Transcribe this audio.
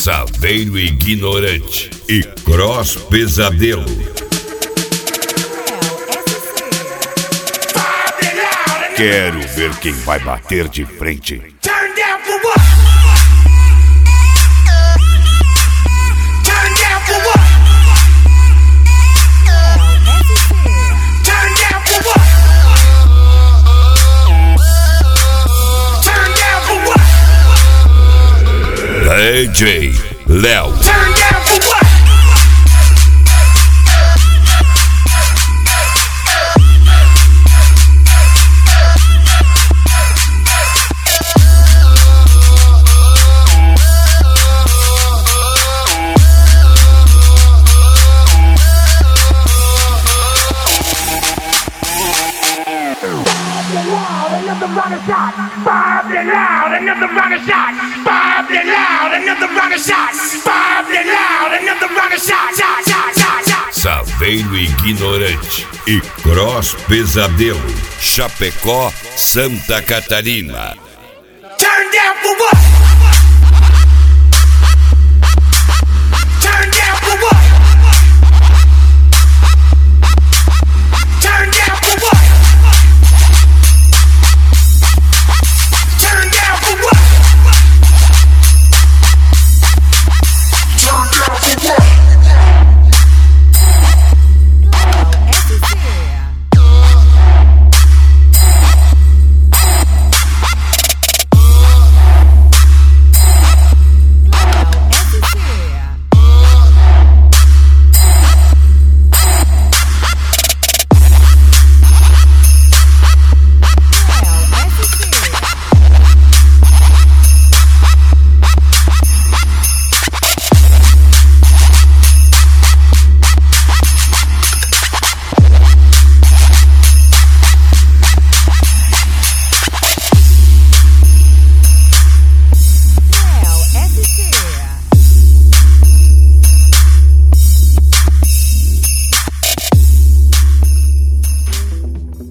Saveiro Ignorante e Cross Pesadelo. Quero ver quem vai bater de frente. DJ Léo. Another rocket shot, Bob it loud, another rocket shot, Bob it loud, another rocket shot, Bob it loud, another rocket shot, Saveiro Ignorante e Cross Pesadelo, Chapecó, Santa Catarina. Turn down for what?